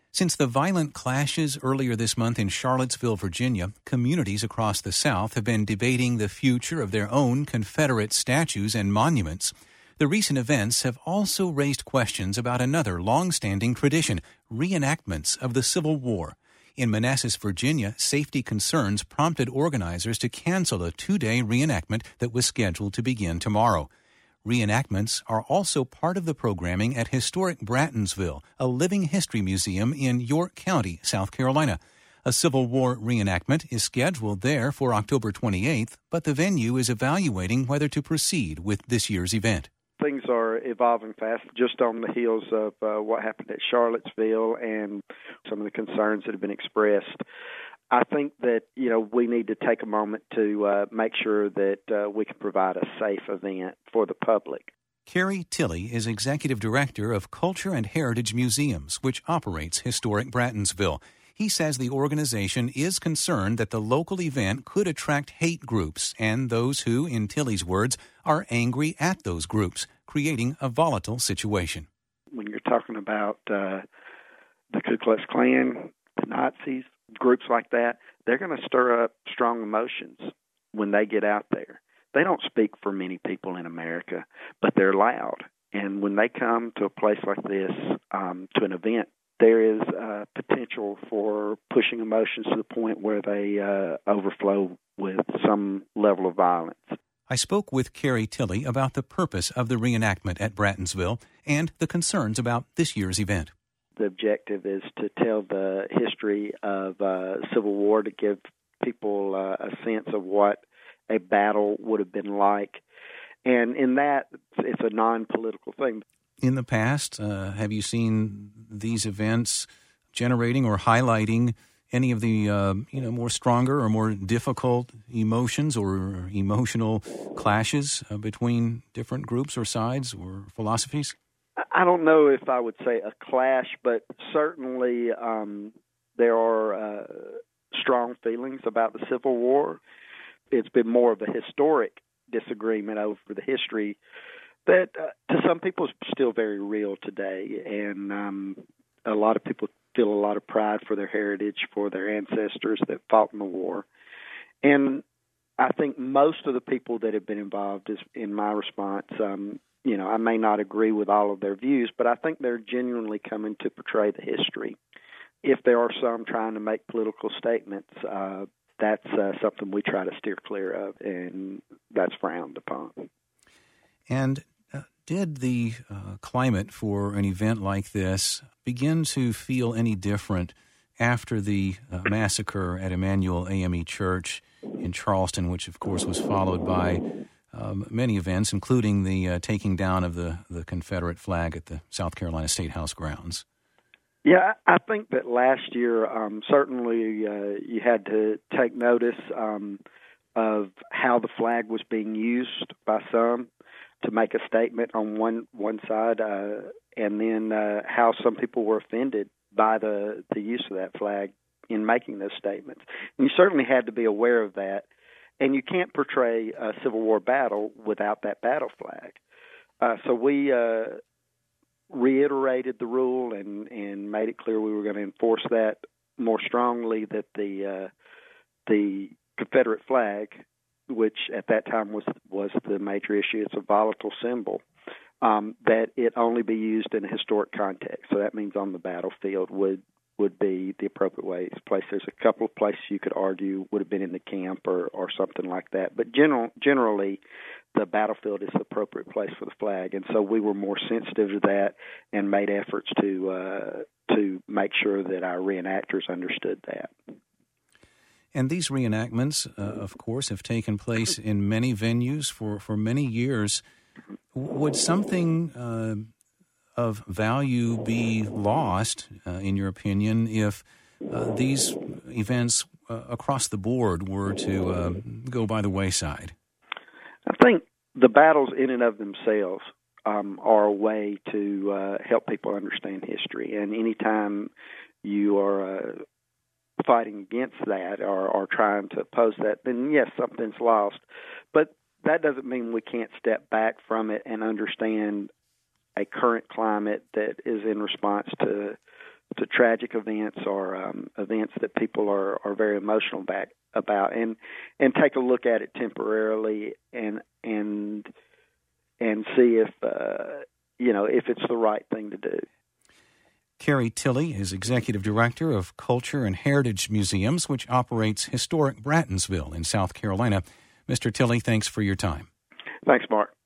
Since the violent clashes earlier this month in Charlottesville, Virginia, communities across the South have been debating the future of their own Confederate statues and monuments. The recent events have also raised questions about another long-standing tradition, reenactments of the Civil War. In Manassas, Virginia, safety concerns prompted organizers to cancel a 2-day reenactment that was scheduled to begin tomorrow. Reenactments are also part of the programming at historic Brattonsville, a living history museum in York County, South Carolina. A Civil War reenactment is scheduled there for October 28th, but the venue is evaluating whether to proceed with this year's event. Things are evolving fast, just on the heels of what happened at Charlottesville and some of the concerns that have been expressed. I think that, we need to take a moment to make sure that we can provide a safe event for the public. Carrie Tilley is Executive Director of Culture and Heritage Museums, which operates historic Brattonsville. He says the organization is concerned that the local event could attract hate groups and those who, in Tilley's words, are angry at those groups, creating a volatile situation. When you're talking about the Ku Klux Klan, the Nazis, groups like that, they're going to stir up strong emotions when they get out there. They don't speak for many people in America, but they're loud. And when they come to a place like this, to an event, there is potential for pushing emotions to the point where they overflow with some level of violence. I spoke with Carrie Tilley about the purpose of the reenactment at Brattonsville and the concerns about this year's event. The objective is to tell the history of Civil War, to give people a sense of what a battle would have been like. And in that, it's a non-political thing. In the past, have you seen these events generating or highlighting any of the more stronger or more difficult emotions or emotional clashes between different groups or sides or philosophies? I don't know if I would say a clash, but certainly there are strong feelings about the Civil War. It's been more of a historic disagreement over the history that to some people is still very real today. And a lot of people feel a lot of pride for their heritage, for their ancestors that fought in the war. And I think most of the people that have been involved, is in my response, I may not agree with all of their views, but I think they're genuinely coming to portray the history. If there are some trying to make political statements, that's something we try to steer clear of, and that's frowned upon. And did the climate for an event like this begin to feel any different after the massacre at Emmanuel AME Church in Charleston, which, of course, was followed by many events, including the taking down of the Confederate flag at the South Carolina State House grounds? Yeah, I think that last year, certainly you had to take notice of how the flag was being used by some to make a statement on one side, and then how some people were offended by the use of that flag in making those statements. And you certainly had to be aware of that. And you can't portray a Civil War battle without that battle flag. So we reiterated the rule and made it clear we were going to enforce that more strongly, that the Confederate flag, which at that time was the major issue, it's a volatile symbol, that it only be used in a historic context. So that means on the battlefield would be the appropriate way it's placed. There's a couple of places you could argue would have been in the camp or something like that. But generally, the battlefield is the appropriate place for the flag. And so we were more sensitive to that and made efforts to make sure that our reenactors understood that. And these reenactments, of course, have taken place in many venues for many years. Would something of value be lost, in your opinion, if these events across the board were to go by the wayside? I think the battles in and of themselves are a way to help people understand history. And anytime you are fighting against that or trying to oppose that, then yes, something's lost. But that doesn't mean we can't step back from it and understand a current climate that is in response to to tragic events or events that people are very emotional about, and take a look at it temporarily and see if if it's the right thing to do. Kerry Tilley is Executive Director of Culture and Heritage Museums, which operates Historic Brattonsville in South Carolina. Mr. Tilley, thanks for your time. Thanks, Mark.